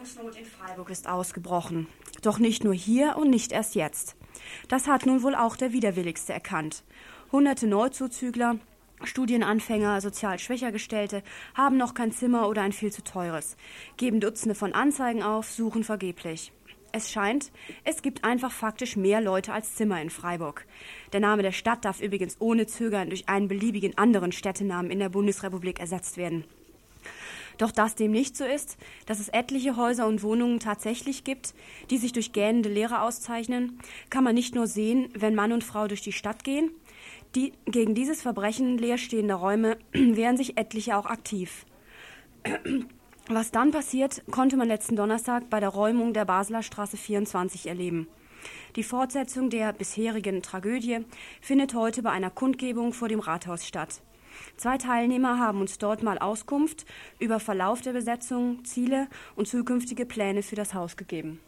Wohnungsnot in Freiburg ist ausgebrochen. Doch nicht nur hier und nicht erst jetzt. Das hat nun wohl auch der Widerwilligste erkannt. Hunderte Neuzuzügler, Studienanfänger, sozial Schwächergestellte haben noch kein Zimmer oder ein viel zu teures, geben Dutzende von Anzeigen auf, suchen vergeblich. Es scheint, es gibt einfach faktisch mehr Leute als Zimmer in Freiburg. Der Name der Stadt darf übrigens ohne Zögern durch einen beliebigen anderen Städtenamen in der Bundesrepublik ersetzt werden. Doch dass dem nicht so ist, dass es etliche Häuser und Wohnungen tatsächlich gibt, die sich durch gähnende Leere auszeichnen, kann man nicht nur sehen, wenn Mann und Frau durch die Stadt gehen. Gegen dieses Verbrechen leerstehender Räume wehren sich etliche auch aktiv. Was dann passiert, konnte man letzten Donnerstag bei der Räumung der Basler Straße 24 erleben. Die Fortsetzung der bisherigen Tragödie findet heute bei einer Kundgebung vor dem Rathaus statt. 2 Teilnehmer haben uns dort mal Auskunft über Verlauf der Besetzung, Ziele und zukünftige Pläne für das Haus gegeben.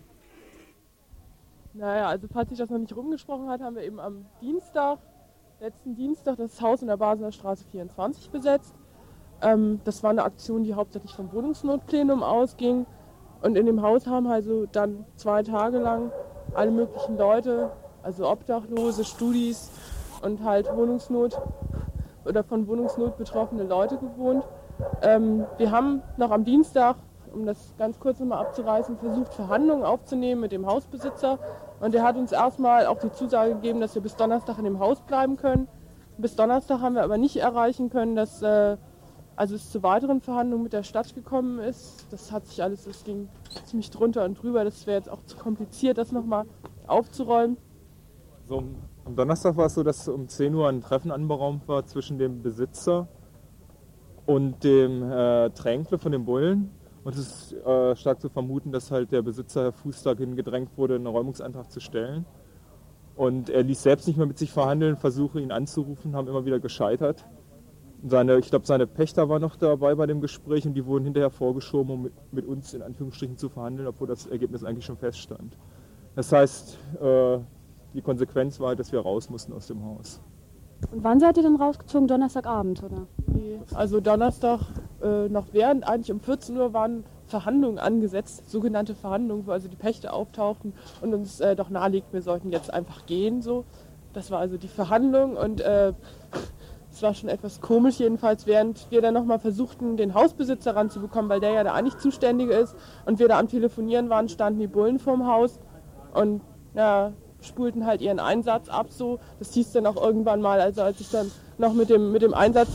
Naja, also falls sich das noch nicht rumgesprochen hat, haben wir eben am letzten Dienstag, das Haus in der Basler Straße 24 besetzt. Das war eine Aktion, die hauptsächlich vom Wohnungsnotplenum ausging. Und in dem Haus haben also dann 2 Tage lang alle möglichen Leute, also Obdachlose, Studis und halt Wohnungsnot oder von Wohnungsnot betroffene Leute gewohnt. Wir haben noch am Dienstag, um das ganz kurz nochmal abzureißen, versucht, Verhandlungen aufzunehmen mit dem Hausbesitzer. Und der hat uns erstmal auch die Zusage gegeben, dass wir bis Donnerstag in dem Haus bleiben können. Bis Donnerstag haben wir aber nicht erreichen können, dass es zu weiteren Verhandlungen mit der Stadt gekommen ist. Das ging ziemlich drunter und drüber. Das wäre jetzt auch zu kompliziert, das nochmal aufzuräumen. So, am Donnerstag war es so, dass um 10 Uhr ein Treffen anberaumt war zwischen dem Besitzer und dem Tränkle von den Bullen. Und es ist stark zu vermuten, dass halt der Besitzer, Herr Fuß, dahin gedrängt wurde, einen Räumungsantrag zu stellen. Und er ließ selbst nicht mehr mit sich verhandeln, Versuche ihn anzurufen, haben immer wieder gescheitert. Ich glaube, seine Pächter waren noch dabei bei dem Gespräch und die wurden hinterher vorgeschoben, um mit uns in Anführungsstrichen zu verhandeln, obwohl das Ergebnis eigentlich schon feststand. Das heißt, die Konsequenz war halt, dass wir raus mussten aus dem Haus. Und wann seid ihr denn rausgezogen? Donnerstagabend, oder? Nee, also Donnerstag eigentlich um 14 Uhr waren Verhandlungen angesetzt, sogenannte Verhandlungen, wo also die Pächter auftauchten und uns doch nahelegten, wir sollten jetzt einfach gehen. So. Das war also die Verhandlung und es war schon etwas komisch jedenfalls, während wir dann nochmal versuchten, den Hausbesitzer ranzubekommen, weil der ja da eigentlich Zuständige ist und wir da am Telefonieren waren, standen die Bullen vorm Haus und spulten halt ihren Einsatz ab. So. Das hieß dann auch irgendwann mal, also als ich dann noch mit dem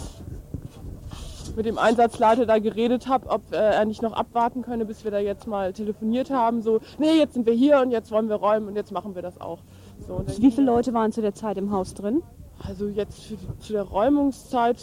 Einsatzleiter da geredet habe, ob er nicht noch abwarten könne, bis wir da jetzt mal telefoniert haben. So, nee, jetzt sind wir hier und jetzt wollen wir räumen und jetzt machen wir das auch. So, wie viele Leute waren zu der Zeit im Haus drin? Also jetzt zu der Räumungszeit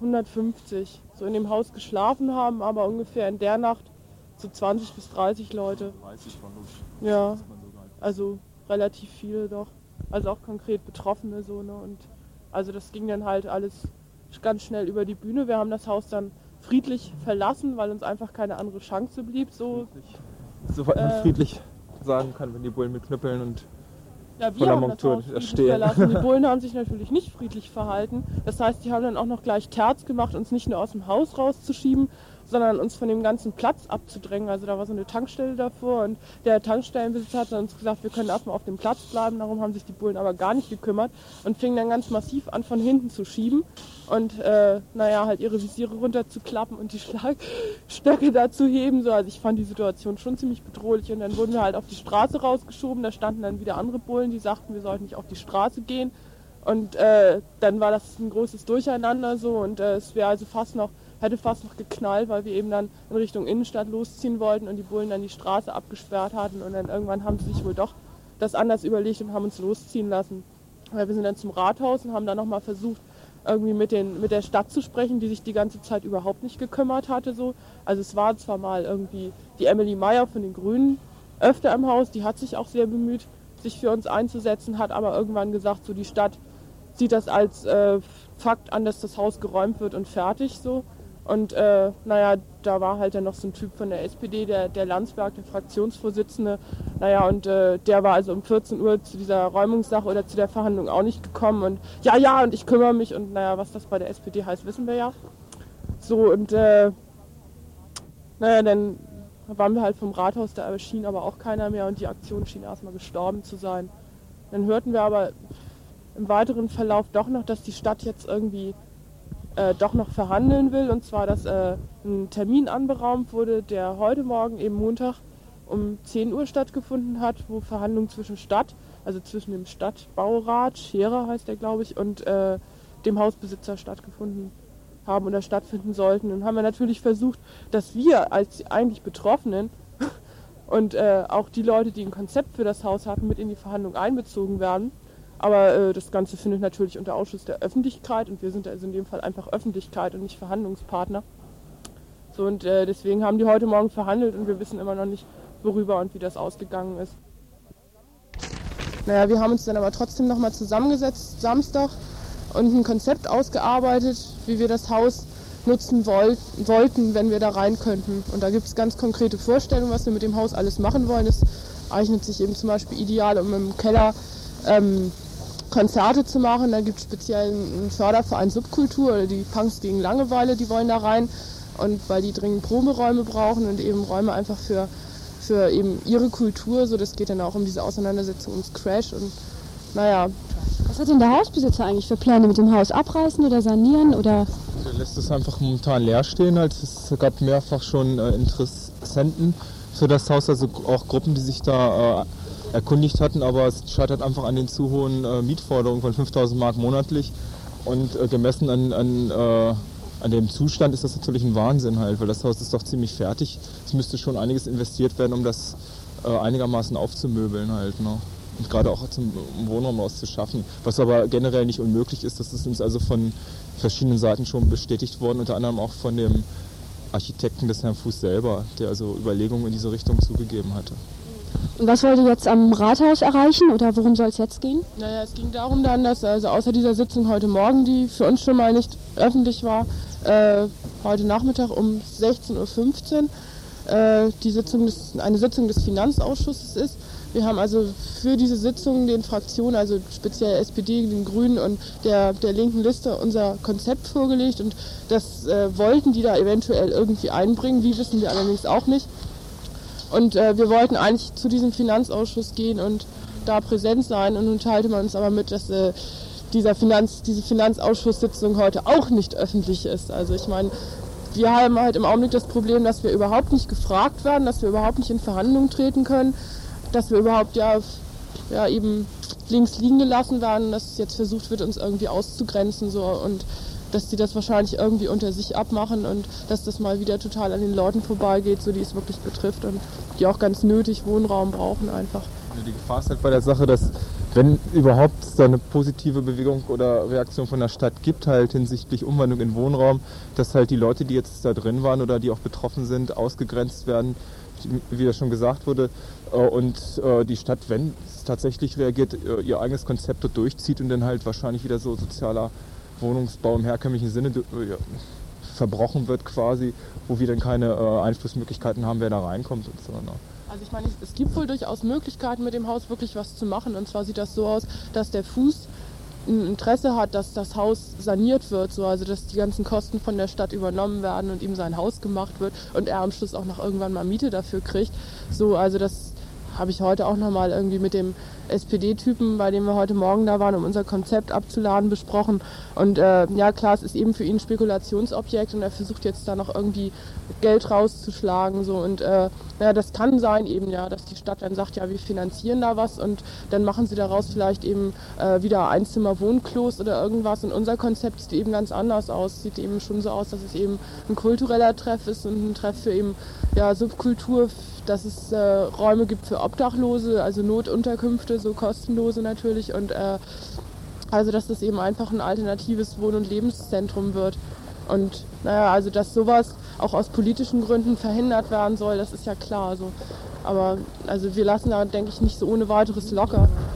150. So in dem Haus geschlafen haben, aber ungefähr in der Nacht so 20 bis 30 Leute. 30 waren los. Ja, also relativ viele doch. Also auch konkret Betroffene so, ne? Und also das ging dann halt alles ganz schnell über die Bühne. Wir haben das Haus dann friedlich verlassen, weil uns einfach keine andere Chance blieb. Soweit man friedlich sagen kann, wenn die Bullen mit Knüppeln und ja, wir haben das Haus friedlich verlassen. Die Bullen haben sich natürlich nicht friedlich verhalten. Das heißt, die haben dann auch noch gleich Terz gemacht, uns nicht nur aus dem Haus rauszuschieben, sondern uns von dem ganzen Platz abzudrängen. Also da war so eine Tankstelle davor und der Tankstellenbesitzer hat uns gesagt, wir können erstmal auf dem Platz bleiben. Darum haben sich die Bullen aber gar nicht gekümmert und fingen dann ganz massiv an, von hinten zu schieben und halt ihre Visiere runterzuklappen und die Schlagstöcke da zu heben. So. Also ich fand die Situation schon ziemlich bedrohlich und dann wurden wir halt auf die Straße rausgeschoben. Da standen dann wieder andere Bullen, die sagten, wir sollten nicht auf die Straße gehen. Und dann war das ein großes Durcheinander so und es wäre also hätte fast noch geknallt, weil wir eben dann in Richtung Innenstadt losziehen wollten und die Bullen dann die Straße abgesperrt hatten und dann irgendwann haben sie sich wohl doch das anders überlegt und haben uns losziehen lassen. Wir sind dann zum Rathaus und haben dann nochmal versucht, irgendwie mit der Stadt zu sprechen, die sich die ganze Zeit überhaupt nicht gekümmert hatte. So. Also es war zwar mal irgendwie die Emily Meyer von den Grünen öfter im Haus, die hat sich auch sehr bemüht, sich für uns einzusetzen, hat aber irgendwann gesagt, so die Stadt sieht das als Fakt an, dass das Haus geräumt wird und fertig so. Und da war halt dann noch so ein Typ von der SPD, der Landsberg, der Fraktionsvorsitzende. Und der war also um 14 Uhr zu dieser Räumungssache oder zu der Verhandlung auch nicht gekommen. Und und ich kümmere mich. Und was das bei der SPD heißt, wissen wir ja. So, und dann waren wir halt vom Rathaus, da erschien aber auch keiner mehr und die Aktion schien erstmal gestorben zu sein. Dann hörten wir aber im weiteren Verlauf doch noch, dass die Stadt jetzt irgendwie doch noch verhandeln will, und zwar, dass ein Termin anberaumt wurde, der heute Morgen, eben Montag, um 10 Uhr stattgefunden hat, wo Verhandlungen zwischen Stadt, also zwischen dem Stadtbaurat, Scherer heißt der, glaube ich, und dem Hausbesitzer stattgefunden haben oder stattfinden sollten. Und haben wir natürlich versucht, dass wir als die eigentlich Betroffenen und auch die Leute, die ein Konzept für das Haus hatten, mit in die Verhandlung einbezogen werden. Aber das Ganze findet natürlich unter Ausschluss der Öffentlichkeit, und wir sind also in dem Fall einfach Öffentlichkeit und nicht Verhandlungspartner. So, und deswegen haben die heute Morgen verhandelt und wir wissen immer noch nicht, worüber und wie das ausgegangen ist. Naja, wir haben uns dann aber trotzdem nochmal zusammengesetzt, Samstag, und ein Konzept ausgearbeitet, wie wir das Haus nutzen wollten, wenn wir da rein könnten. Und da gibt es ganz konkrete Vorstellungen, was wir mit dem Haus alles machen wollen. Es eignet sich eben zum Beispiel ideal, um im Keller Konzerte zu machen. Da gibt es speziell einen Förderverein Subkultur, oder die Punks gegen Langeweile, die wollen da rein. Und weil die dringend Proberäume brauchen und eben Räume einfach für eben ihre Kultur, so, das geht dann auch um diese Auseinandersetzung ums Crash. Und naja. Was hat denn der Hausbesitzer eigentlich für Pläne mit dem Haus? Abreißen oder sanieren? Oder? Der lässt es einfach momentan leer stehen. Es gab mehrfach schon Interessenten für das Haus, also auch Gruppen, die sich da erkundigt hatten, aber es scheitert einfach an den zu hohen Mietforderungen von 5.000 Mark monatlich. Und gemessen an dem Zustand ist das natürlich ein Wahnsinn halt, weil das Haus ist doch ziemlich fertig. Es müsste schon einiges investiert werden, um das einigermaßen aufzumöbeln halt, ne? Und gerade auch zum Wohnraum auszuschaffen. Was aber generell nicht unmöglich ist, das ist uns also von verschiedenen Seiten schon bestätigt worden, unter anderem auch von dem Architekten des Herrn Fuß selber, der also Überlegungen in diese Richtung zugegeben hatte. Und was wollt ihr jetzt am Rathaus erreichen oder worum soll es jetzt gehen? Naja, es ging darum dann, dass also außer dieser Sitzung heute Morgen, die für uns schon mal nicht öffentlich war, heute Nachmittag um 16.15 Uhr eine Sitzung des Finanzausschusses ist. Wir haben also für diese Sitzung den Fraktionen, also speziell SPD, den Grünen und der linken Liste, unser Konzept vorgelegt, und das wollten die da eventuell irgendwie einbringen, wie wissen wir allerdings auch nicht. Und wir wollten eigentlich zu diesem Finanzausschuss gehen und da präsent sein, und nun teilte man uns aber mit, dass diese Finanzausschusssitzung heute auch nicht öffentlich ist. Also ich meine, wir haben halt im Augenblick das Problem, dass wir überhaupt nicht gefragt werden, dass wir überhaupt nicht in Verhandlungen treten können, dass wir überhaupt eben links liegen gelassen werden, dass jetzt versucht wird, uns irgendwie auszugrenzen, so, und dass die das wahrscheinlich irgendwie unter sich abmachen und dass das mal wieder total an den Leuten vorbeigeht, so die es wirklich betrifft und die auch ganz nötig Wohnraum brauchen einfach. Die Gefahr ist halt bei der Sache, dass wenn überhaupt es da eine positive Bewegung oder Reaktion von der Stadt gibt, halt hinsichtlich Umwandlung in Wohnraum, dass halt die Leute, die jetzt da drin waren oder die auch betroffen sind, ausgegrenzt werden, wie das schon gesagt wurde, und die Stadt, wenn es tatsächlich reagiert, ihr eigenes Konzept dort durchzieht und dann halt wahrscheinlich wieder so sozialer Wohnungsbau im herkömmlichen Sinne verbrochen wird quasi, wo wir dann keine Einflussmöglichkeiten haben, wer da reinkommt und so. Ne? Also ich meine, es gibt wohl durchaus Möglichkeiten, mit dem Haus wirklich was zu machen, und zwar sieht das so aus, dass der Fuß ein Interesse hat, dass das Haus saniert wird, so, also dass die ganzen Kosten von der Stadt übernommen werden und ihm sein Haus gemacht wird und er am Schluss auch noch irgendwann mal Miete dafür kriegt. So, also das habe ich heute auch nochmal irgendwie mit dem SPD-Typen, bei dem wir heute Morgen da waren, um unser Konzept abzuladen, besprochen. Und ja klar, es ist eben für ihn ein Spekulationsobjekt und er versucht jetzt da noch irgendwie Geld rauszuschlagen. So. Und ja, das kann sein eben, ja, dass die Stadt dann sagt, ja, wir finanzieren da was und dann machen sie daraus vielleicht eben wieder Einzimmer-Wohnklos oder irgendwas. Und unser Konzept sieht eben ganz anders aus. Sieht eben schon so aus, dass es eben ein kultureller Treff ist und ein Treff für eben ja, Subkultur, dass es Räume gibt für Obdachlose, also Notunterkünfte, so kostenlose natürlich, und also dass das eben einfach ein alternatives Wohn- und Lebenszentrum wird. Und naja, also dass sowas auch aus politischen Gründen verhindert werden soll, das ist ja klar so. Aber also wir lassen da, denke ich, nicht so ohne weiteres locker.